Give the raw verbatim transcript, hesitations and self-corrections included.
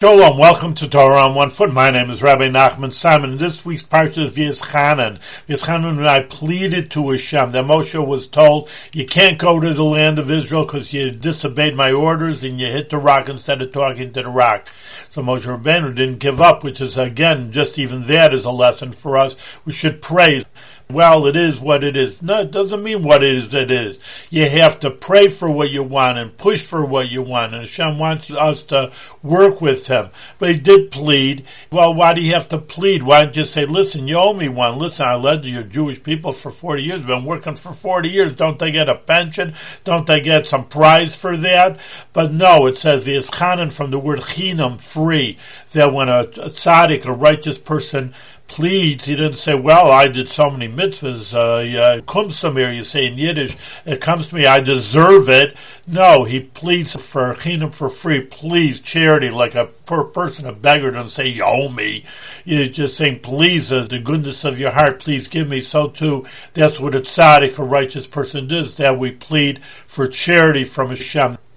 Shalom, welcome to Torah on One Foot. My name is Rabbi Nachman Simon. This week's parsha is V'yizchanan. V'yizchanan and I pleaded to Hashem that Moshe was told, you can't go to the land of Israel because you disobeyed my orders and you hit the rock instead of talking to the rock. So Moshe Rabbeinu didn't give up, which is, again, just even that is a lesson for us. We should pray. Well, it is what it is. No, it doesn't mean what it is, it is. You have to pray for what you want and push for what you want. And Hashem wants us to work with him. But he did plead. Well, why do you have to plead? Why don't you say, listen, you owe me one. Listen, I led your Jewish people for forty years. I've been working for forty years. Don't they get a pension? Don't they get some prize for that? But no, it says, V'yizchanan from the word chinam, free. That when a, a tzaddik, a righteous person, pleads, he didn't say, well, I did so many mitzvahs, uh, kumsamir, you say in Yiddish, it comes to me, I deserve it. No, he pleads for chinam, for free, please, charity, like a poor person, a beggar, doesn't say, you owe me. You're just saying, please, uh, the goodness of your heart, please give me. So too, that's what a tzaddik, a righteous person does, that we plead for charity from Hashem.